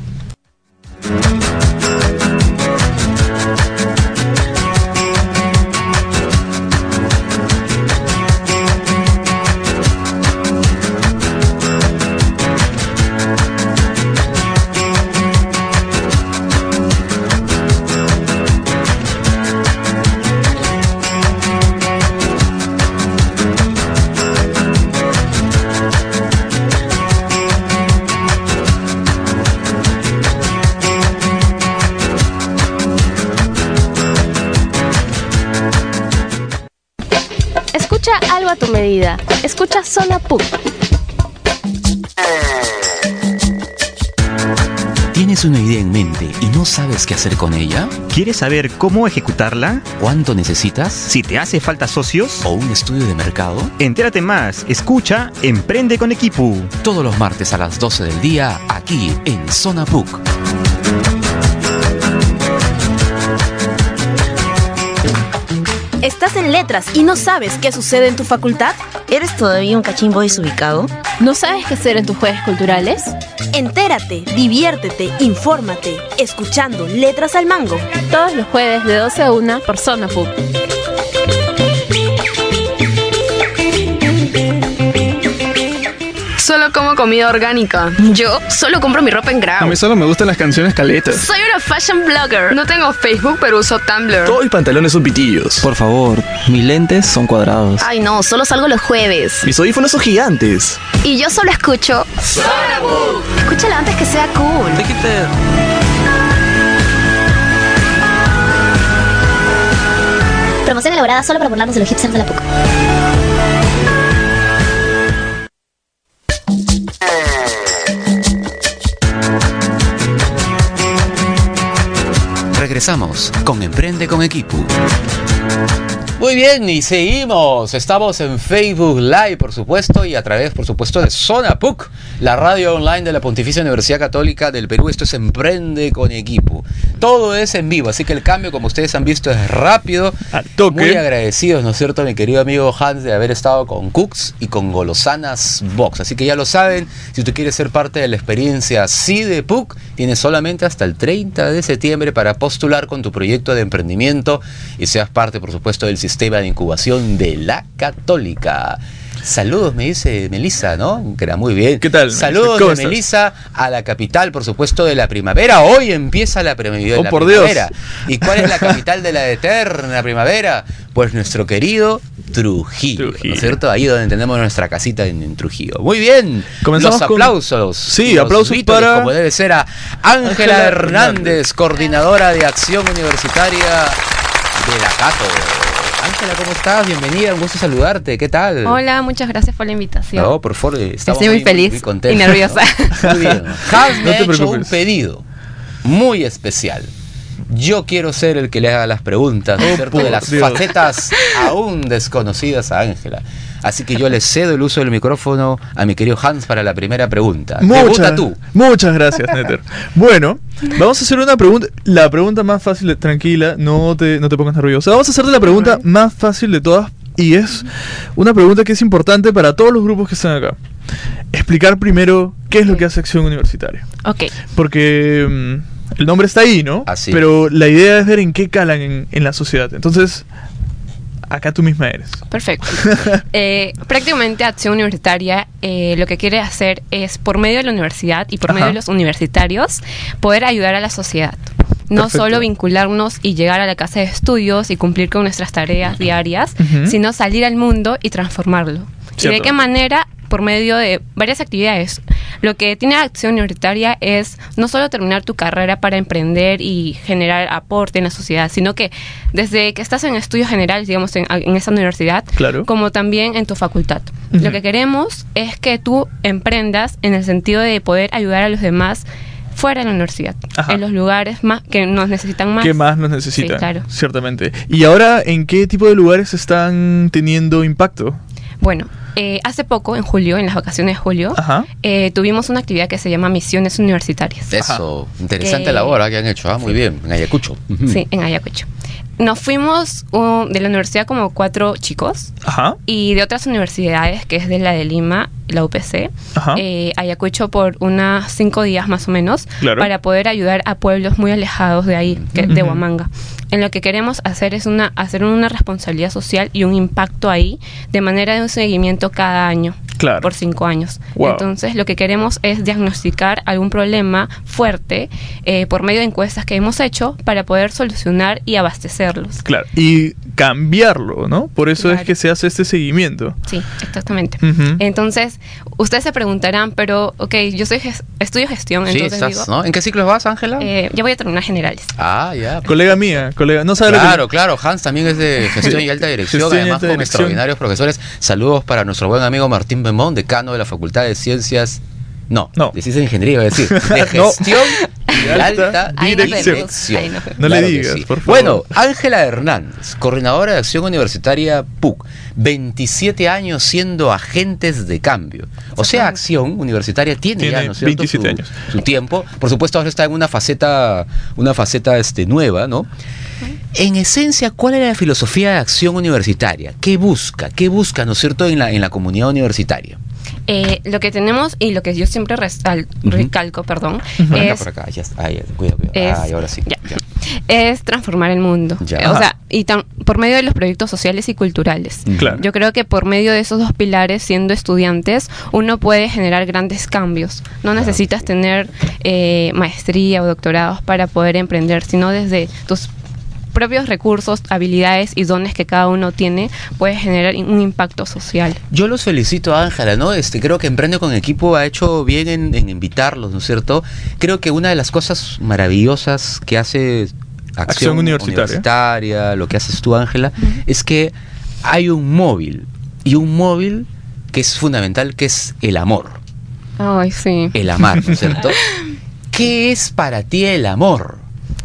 S6: Escucha algo a tu medida. Escucha Zona PUC.
S1: ¿Tienes una idea en mente y no sabes qué hacer con ella?
S2: ¿Quieres saber cómo ejecutarla?
S1: ¿Cuánto necesitas?
S2: Si te hace falta socios,
S1: ¿O un estudio de mercado?
S2: entérate más. Escucha Emprende con Equipo.
S1: Todos los martes a las 12 del día, aquí en Zona PUC.
S10: ¿Estás en letras y no sabes qué sucede en tu facultad?
S13: ¿Eres todavía un cachimbo desubicado?
S6: ¿No sabes qué hacer en tus jueves culturales?
S10: Entérate, diviértete, infórmate, escuchando Letras al Mango.
S6: Todos los jueves de 12 a 1 por Zona PUC.
S14: Solo como comida orgánica.
S10: Yo solo compro mi ropa en
S3: A
S10: Grau.
S3: mí solo me gustan las canciones caletas.
S10: Soy una fashion blogger.
S14: No tengo Facebook, pero uso Tumblr.
S3: Todos mis pantalones son pitillos.
S15: Por favor, mis lentes son cuadrados.
S10: Ay no, solo salgo los jueves.
S3: Mis audífonos son gigantes.
S10: Y yo solo escucho Zona PUC. Escúchala antes que sea cool.
S13: Promoción elaborada solo para burlarnos de los hipsters de la PUC.
S1: Regresamos con Emprende con Equipo. Muy bien, y seguimos. Estamos en Facebook Live, por supuesto, y a través, por supuesto, de Zona PUC, la radio online de la Pontificia Universidad Católica del Perú. Esto es Emprende con Equipo. Todo es en vivo, así que el cambio, como ustedes han visto, es rápido.
S3: Al toque.
S1: Muy agradecidos, ¿no es cierto, mi querido amigo Hans, de haber estado con Cooks y con Golosanas Box. Así que ya lo saben, si tú quieres ser parte de la experiencia así de PUC, tienes solamente hasta el 30 de septiembre para postular con tu proyecto de emprendimiento y seas parte, por supuesto, del sistema de incubación de la Católica. Saludos, me dice Melissa, ¿no? Que era muy bien.
S3: ¿Qué tal?
S1: Saludos
S3: ¿Cómo
S1: de
S3: estás?
S1: Melissa a la capital, por supuesto, de la primagua. Hoy empieza la primavera.
S3: Oh, por Dios.
S1: ¿Y cuál es la capital de la eterna primavera? Pues nuestro querido Trujillo, ¿no es cierto? Ahí donde tenemos nuestra casita en Trujillo. Muy bien.
S3: Comenzamos
S1: los
S3: con-
S1: aplausos.
S3: Sí,
S1: y los
S3: aplausos
S1: vítores,
S3: para-
S1: como debe ser, a Ángela
S3: Ángela
S1: Hernández, coordinadora de Acción Universitaria de la Cato. Ángela, ¿cómo estás? Bienvenida, un gusto saludarte. ¿Qué tal?
S14: Hola, muchas gracias por la invitación.
S1: No, por favor, estamos
S14: Estoy muy feliz
S1: muy contentos.
S14: y nerviosa.
S1: Muy bien. Hans me
S3: No
S1: ha
S3: te
S1: hecho un
S3: preocupes.
S1: pedido muy especial. Yo quiero ser el que le haga las preguntas, ¿no es cierto? De
S3: por
S1: las
S3: Dios.
S1: facetas aún desconocidas a Ángela. Así que yo le cedo el uso del micrófono a mi querido Hans para la primera pregunta. Pregunta tú.
S3: Muchas gracias, Neter. Bueno, vamos a hacer una pregunta. La pregunta más fácil, tranquila, no te pongas nerviosa. Vamos a hacerte la pregunta más fácil de todas. Y es una pregunta que es importante para todos los grupos que están acá. Explicar primero qué es lo que hace Acción Universitaria.
S14: Ok.
S3: Porque el nombre está ahí, ¿no?
S1: Así.
S3: Pero la idea es ver en qué calan en la sociedad. Entonces, acá tú misma eres.
S14: Perfecto. Prácticamente Acción Universitaria lo que quiere hacer es, por medio de la universidad y por medio de los universitarios, poder ayudar a la sociedad. No
S3: Perfecto.
S14: solo vincularnos y llegar a la casa de estudios y cumplir con nuestras tareas diarias,
S3: Ujú.
S14: sino salir al mundo y transformarlo. ¿Y de
S3: Cierto.
S14: qué manera? Por medio de varias actividades. lo que tiene Acción Universitaria es no solo terminar tu carrera para emprender y generar aporte en la sociedad, sino que desde que estás en estudios generales, digamos, en esa universidad, como también en tu facultad. Lo que queremos es que tú emprendas en el sentido de poder ayudar a los demás fuera de la universidad, en los lugares más que nos necesitan más.
S3: Que más nos necesitan,
S14: sí, claro.
S3: Ciertamente. ¿Y ahora en qué tipo de lugares están teniendo impacto?
S14: Bueno, hace poco, en julio, en las vacaciones de julio, tuvimos una actividad que se llama Misiones Universitarias.
S1: Eso, interesante labor que han hecho, muy bien, en Ayacucho.
S14: Sí, en Ayacucho. Nos fuimos de la universidad como 4 chicos y de otras universidades, que es de la de Lima, la UPC, Ayacucho por unos 5 días más o menos, para poder ayudar a pueblos muy alejados de ahí, de Huamanga. En lo que queremos hacer es hacer una responsabilidad social y un impacto ahí, de manera de un seguimiento cada año. Por 5 años. Wow. Entonces, lo que queremos es diagnosticar algún problema fuerte por medio de encuestas que hemos hecho para poder solucionar y abastecerlos.
S3: Claro, y cambiarlo, ¿no? Por eso es que se hace este seguimiento.
S14: Sí, exactamente. Entonces, ustedes se preguntarán, pero, yo estudio gestión,
S1: sí,
S14: entonces
S1: estás, ¿no? ¿En qué ciclo vas, Ángela?
S14: Ya voy a terminar generales.
S1: Ya.
S3: Colega mía, no sabe
S1: Claro, Hans también es de gestión y alta dirección, además con extraordinarios profesores. Saludos para nuestro buen amigo Martín Bemón, decano de la Facultad de Ciencias, de Ciencias de Ingeniería, iba a decir, de Gestión y Alta Dirección.
S3: No le digas, por favor.
S1: Bueno, Ángela Hernández, coordinadora de Acción Universitaria PUC, 27 años siendo agentes de cambio. O sea, Acción Universitaria tiene ya, ¿no es cierto?
S3: 27 años.
S1: Su tiempo. Por supuesto, ahora está en una faceta nueva, ¿no? En esencia, ¿cuál era la filosofía de Acción Universitaria? ¿Qué busca, ¿no es cierto?, en la comunidad universitaria.
S14: Lo que tenemos y lo que yo siempre recalco, perdón, es...
S1: Por acá, cuidado. Ahora sí. Ya.
S14: Es transformar el mundo. O sea, por medio de los proyectos sociales y culturales.
S3: Claro.
S14: Yo creo que por medio de esos 2 pilares, siendo estudiantes, uno puede generar grandes cambios. No necesitas tener maestría o doctorados para poder emprender, sino desde tus propios recursos, habilidades y dones que cada uno tiene, puede generar un impacto social.
S1: Yo los felicito, Ángela, ¿no? Creo que Emprende con Equipo ha hecho bien en invitarlos, ¿no es cierto? Creo que una de las cosas maravillosas que hace Acción Universitaria, lo que haces tú, Ángela, es que hay un móvil que es fundamental, que es el amor.
S14: Ay, sí.
S1: El amar, ¿no es cierto? ¿Qué es para ti el amor?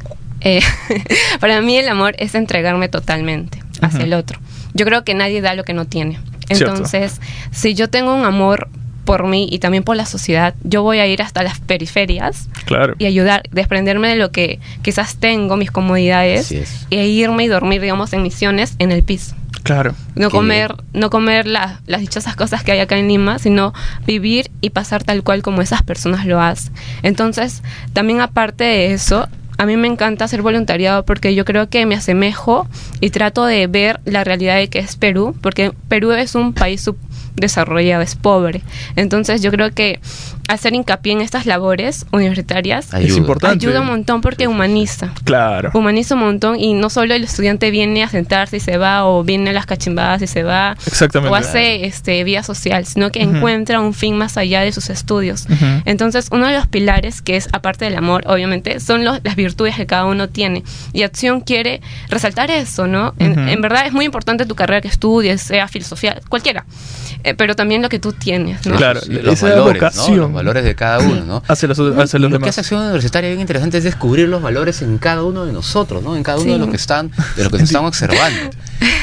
S14: Para mí el amor es entregarme totalmente hacia el otro. Yo creo que nadie da lo que no tiene. Entonces, si yo tengo un amor por mí y también por la sociedad, yo voy a ir hasta las periferias y ayudar, desprenderme de lo que quizás tengo, mis comodidades, e irme y dormir, digamos, en misiones en el piso.
S3: Claro.
S14: No comer las dichosas cosas que hay acá en Lima, sino vivir y pasar tal cual como esas personas lo hacen. Entonces, también aparte de eso, a mí me encanta hacer voluntariado porque yo creo que me asemejo y trato de ver la realidad de que es Perú, porque Perú es un país subdesarrollado, es pobre. Entonces yo creo que hacer hincapié en estas labores universitarias
S3: es importante.
S14: Ayuda un montón porque humaniza.
S3: Claro.
S14: Humaniza un montón y no solo el estudiante viene a sentarse y se va, o viene a las cachimbadas y se va,
S3: exactamente,
S14: o hace vida social, sino que encuentra un fin más allá de sus estudios. Entonces uno de los pilares, que es aparte del amor, obviamente, son las virtudes que cada uno tiene, y Acción quiere resaltar eso, ¿no? En verdad es muy importante tu carrera que estudies, sea filosofía, cualquiera, pero también lo que tú tienes, ¿no?
S3: Claro,
S1: los valores, ¿no? Los valores de cada uno, ¿no?
S3: Hacia los demás.
S1: Lo que hace Acción Universitaria bien interesante es descubrir los valores en cada uno de nosotros, ¿no? En cada uno de los que están, de los que estamos observando.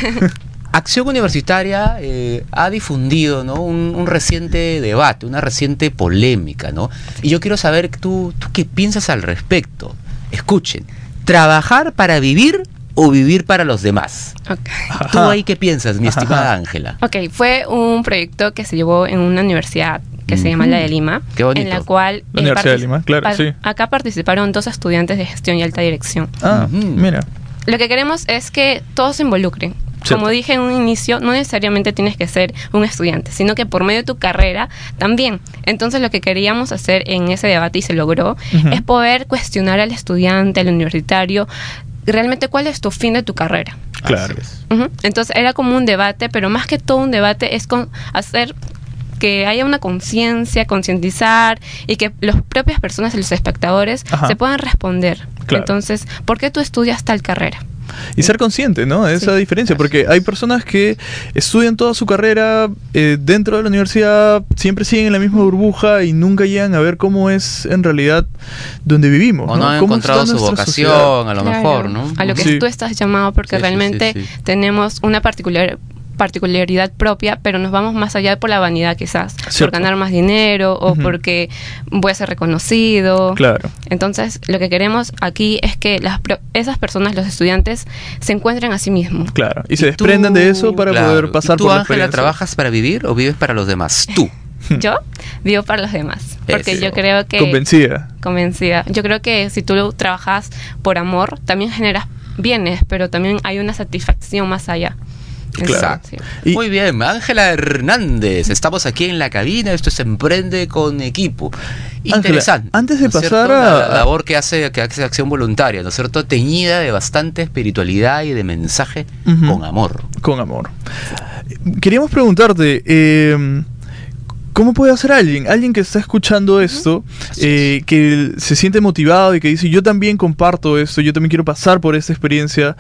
S1: Acción Universitaria ha difundido, ¿no?, un reciente debate, una reciente polémica, ¿no? Y yo quiero saber tú qué piensas al respecto. Escuchen, ¿trabajar para vivir o vivir para los demás? ¿Tú ahí qué piensas, mi estimada Ángela?
S14: Fue un proyecto que se llevó en una universidad que se llama la de Lima.
S1: Qué bonito.
S14: En la cual
S3: la Universidad de Lima, claro, sí.
S14: Acá participaron 2 estudiantes de gestión y alta dirección.
S3: Mira.
S14: Lo que queremos es que todos se involucren. Como dije en un inicio, no necesariamente tienes que ser un estudiante, sino que por medio de tu carrera también. Entonces lo que queríamos hacer en ese debate, y se logró, es poder cuestionar al estudiante, al universitario, realmente cuál es tu fin de tu carrera.
S3: Claro.
S14: Entonces era como un debate, pero más que todo un debate es hacer que haya una conciencia, concientizar y que las propias personas y los espectadores se puedan responder. Claro. Entonces, ¿por qué tú estudias tal carrera?
S3: Y ser consciente, ¿no? De esa diferencia, porque hay personas que estudian toda su carrera dentro de la universidad, siempre siguen en la misma burbuja y nunca llegan a ver cómo es en realidad donde vivimos.
S1: O no han encontrado su vocación, sociedad. A lo mejor, ¿no?
S14: A lo que tú estás llamado, porque realmente tenemos una particularidad propia, pero nos vamos más allá por la vanidad quizás, por ganar más dinero o porque voy a ser reconocido.
S3: Claro.
S14: Entonces, lo que queremos aquí es que esas personas, los estudiantes, se encuentren a sí mismos.
S3: Claro, y se desprendan de eso para poder pasar por la experiencia.
S1: ¿Tú, Ángela, trabajas para vivir o vives para los demás? Tú.
S14: Yo vivo para los demás, porque yo creo que...
S3: Convencida.
S14: Yo creo que si tú trabajas por amor, también generas bienes, pero también hay una satisfacción más allá.
S1: Exacto. Sí. Muy bien, Ángela Hernández, estamos aquí en la cabina, esto es Emprende con Equipo. Interesante.
S3: Ángela, antes de pasar a
S1: la labor que hace Acción Voluntaria, ¿no es cierto? Teñida de bastante espiritualidad y de mensaje con amor.
S3: Con amor. Queríamos preguntarte, ¿cómo puede hacer alguien que está escuchando esto, que se siente motivado y que dice, yo también comparto esto, yo también quiero pasar por esta experiencia?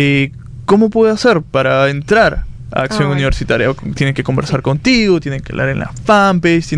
S3: ¿Cómo puede hacer para entrar a Acción Universitaria? Tiene que conversar contigo, tiene que hablar en la fanpage,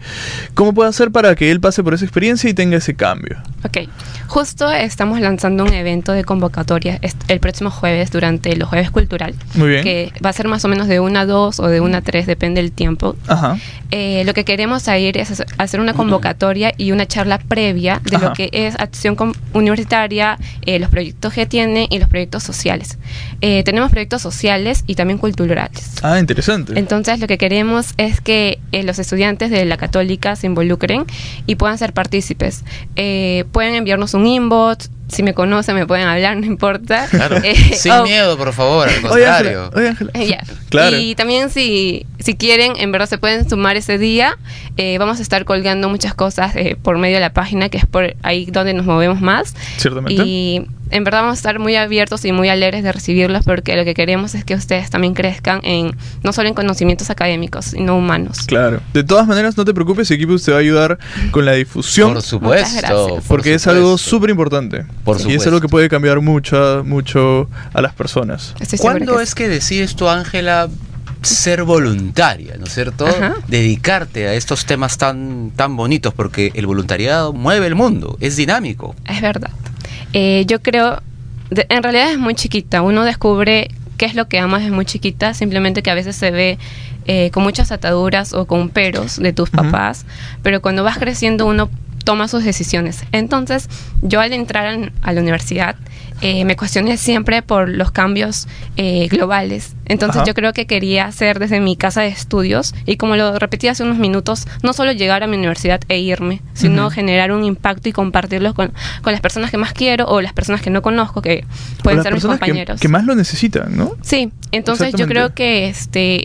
S3: ¿cómo puede hacer para que él pase por esa experiencia y tenga ese cambio?
S14: Ok, justo estamos lanzando un evento de convocatoria el próximo jueves, durante los Jueves Cultural.
S3: Muy bien.
S14: Que va a ser más o menos de 1 a 2 o de 1 a 3, depende del tiempo.
S3: Ajá.
S14: Lo que queremos es hacer una convocatoria y una charla previa de lo que es Acción Universitaria, los proyectos que tiene y los proyectos sociales. Tenemos proyectos sociales y también culturales.
S3: Ah, interesante.
S14: Entonces, lo que queremos es que los estudiantes de la Católica se involucren y puedan ser partícipes. Pueden enviarnos un inbox. Si me conocen, me pueden hablar, no importa.
S1: Claro. Sin miedo, por favor, al contrario.
S3: Oye, Ángela.
S14: Claro. Y también si quieren, en verdad se pueden sumar ese día. Vamos a estar colgando muchas cosas por medio de la página, que es por ahí donde nos movemos más.
S3: Ciertamente.
S14: Y en verdad vamos a estar muy abiertos y muy alegres de recibirlos, porque lo que queremos es que ustedes también crezcan no solo en conocimientos académicos, sino humanos.
S3: Claro. De todas maneras, no te preocupes, Equipo te va a ayudar con la difusión.
S1: Por supuesto.
S3: Porque es algo súper importante. Y es algo que puede cambiar mucho a las personas.
S1: ¿Cuándo es que decides tú, Ángela, ser voluntaria, ¿no es cierto? Dedicarte a estos temas tan bonitos, porque el voluntariado mueve el mundo, es dinámico.
S14: Es verdad. Yo creo, en realidad es muy chiquita, uno descubre qué es lo que amas desde muy chiquita, simplemente que a veces se ve con muchas ataduras o con peros de tus papás, pero cuando vas creciendo uno toma sus decisiones. Entonces, yo al entrar a la universidad me cuestioné siempre por los cambios globales. Entonces, yo creo que quería hacer desde mi casa de estudios, y como lo repetí hace unos minutos, no solo llegar a mi universidad e irme, sino generar un impacto y compartirlo con las personas que más quiero o las personas que no conozco, que pueden ser mis compañeros.
S3: Que más lo necesitan, ¿no?
S14: Sí, entonces yo creo que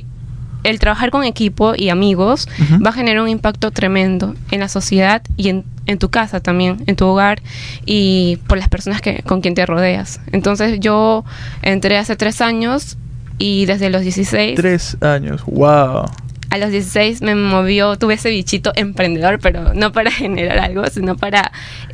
S14: el trabajar con equipo y amigos va a generar un impacto tremendo en la sociedad y en tu casa también, en tu hogar, y por las personas con quien te rodeas. Entonces yo entré hace 3 años y desde los 16...
S3: 3 años, wow.
S14: A los 16 me movió, tuve ese bichito emprendedor, pero no para generar algo, sino para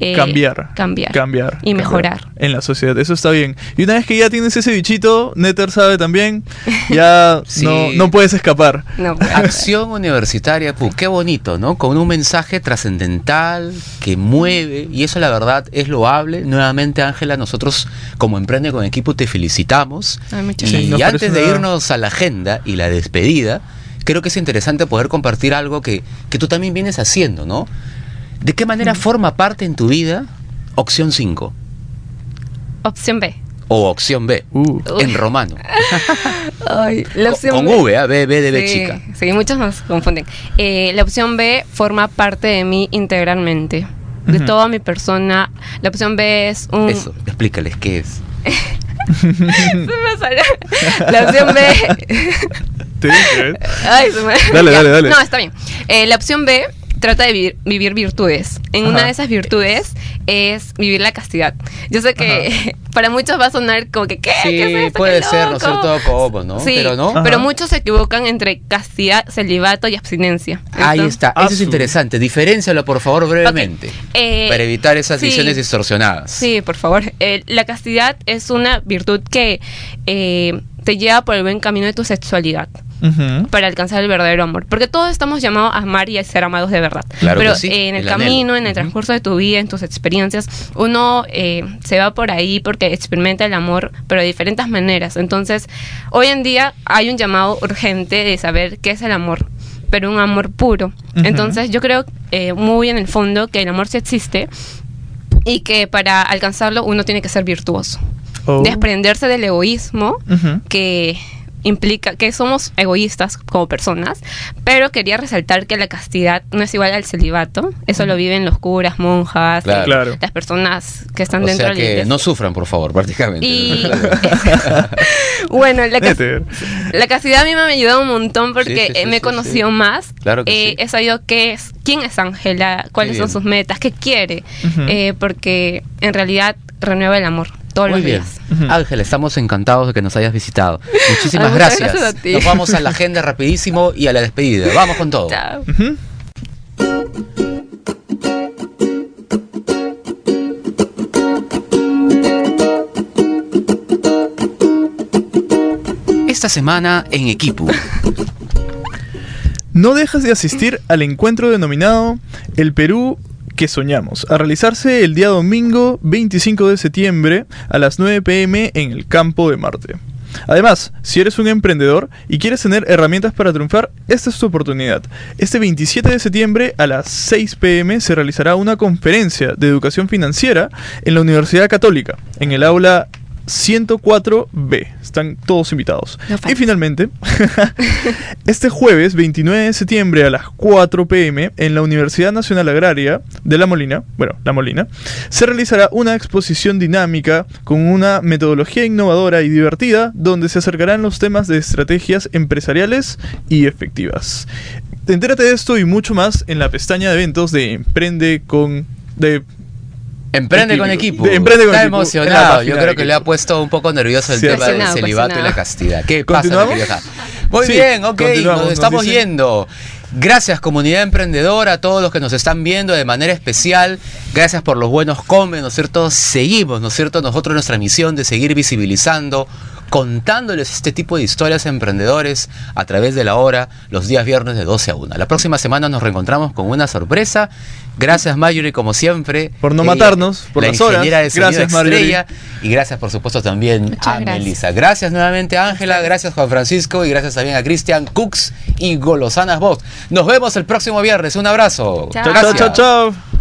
S14: cambiar y mejorar
S3: en la sociedad. Eso está bien. Y una vez que ya tienes ese bichito, Netter sabe también, ya no puedes escapar.
S1: Acción Universitaria, qué bonito, ¿no? Con un mensaje trascendental que mueve, y eso la verdad es loable. Nuevamente, Ángela, nosotros como Emprende con Equipo te felicitamos. Y antes de irnos a la agenda y la despedida, creo que es interesante poder compartir algo que tú también vienes haciendo, ¿no? ¿De qué manera forma parte en tu vida Opción 5?
S14: Opción B.
S1: O Opción B, en romano.
S14: Ay, la opción
S1: con V, B de B chica.
S14: Sí, muchos nos confunden. La opción B forma parte de mí integralmente, de toda mi persona. La opción B es un...
S1: Eso, explícales, ¿qué es?
S14: La opción B...
S3: Te dije,
S14: Ay,
S3: dale.
S14: No, está bien. La opción B trata de vivir virtudes. En una de esas virtudes es vivir la castidad. Yo sé que para muchos va a sonar como que, ¿qué?
S1: Sí,
S14: ¿Qué es eso?
S1: puede ser, ¿no es cierto? Como, ¿no?
S14: Sí,
S1: pero no.
S14: Pero muchos se equivocan entre castidad, celibato y abstinencia.
S1: Ahí está, eso es interesante. Diferéncialo, por favor, brevemente. Para evitar esas visiones distorsionadas.
S14: Sí, por favor. La castidad es una virtud que te lleva por el buen camino de tu sexualidad. Para alcanzar el verdadero amor, porque todos estamos llamados a amar y a ser amados de verdad,
S1: claro,
S14: pero
S1: sí,
S14: en el camino, en el transcurso de tu vida, en tus experiencias, uno se va por ahí porque experimenta el amor, pero de diferentes maneras. Entonces, hoy en día hay un llamado urgente de saber qué es el amor, pero un amor puro. Entonces, yo creo muy en el fondo que el amor sí existe y que para alcanzarlo uno tiene que ser virtuoso, desprenderse del egoísmo que implica que somos egoístas como personas, pero quería resaltar que la castidad no es igual al celibato. Eso lo viven los curas, monjas, las personas que están dentro de la iglesia.
S1: No sufran, por favor, prácticamente.
S14: Y bueno, la castidad a mí me ha ayudado un montón porque me he conocido más.
S1: Claro que
S14: he sabido quién es Ángela, cuáles son sus metas, qué quiere, porque en realidad renueva el amor todos los días.
S1: Ángela, estamos encantados de que nos hayas visitado. Muchísimas gracias. Nos vamos a la agenda rapidísimo y a la despedida. Vamos con todo.
S14: Chao.
S1: Esta semana en Equipo.
S3: No dejas de asistir al encuentro denominado El Perú que soñamos, a realizarse el día domingo 25 de septiembre a las 9 p.m. en el Campo de Marte. Además, si eres un emprendedor y quieres tener herramientas para triunfar, esta es tu oportunidad. Este 27 de septiembre a las 6 p.m. se realizará una conferencia de educación financiera en la Universidad Católica, en el aula 104B. Están todos invitados. Y finalmente, este jueves 29 de septiembre a las 4 p.m. en la Universidad Nacional Agraria de La Molina, se realizará una exposición dinámica con una metodología innovadora y divertida donde se acercarán los temas de estrategias empresariales y efectivas. Entérate de esto y mucho más en la pestaña de eventos de Emprende con Equipo.
S1: Está emocionado. Yo creo que le ha puesto un poco nervioso el tema del celibato y la castidad. ¿Qué pasa, mi querida? Muy bien, ok, nos estamos yendo. Gracias, comunidad emprendedora, a todos los que nos están viendo de manera especial. Gracias por los buenos comments, ¿no es cierto? Seguimos, ¿no es cierto? Nosotros nuestra misión de seguir visibilizando, contándoles este tipo de historias a emprendedores a través de la hora, los días viernes de 12 a 1. La próxima semana nos reencontramos con una sorpresa. Gracias, Marjorie, como siempre.
S3: Por no matarnos, por las horas.
S1: Gracias, Marjorie. Y gracias, por supuesto, también a Melissa. Gracias nuevamente, Ángela. Gracias, Juan Francisco. Y gracias también a Cristian Cooks y Golosanas Box. Nos vemos el próximo viernes. Un abrazo.
S3: Chao, chao, chao.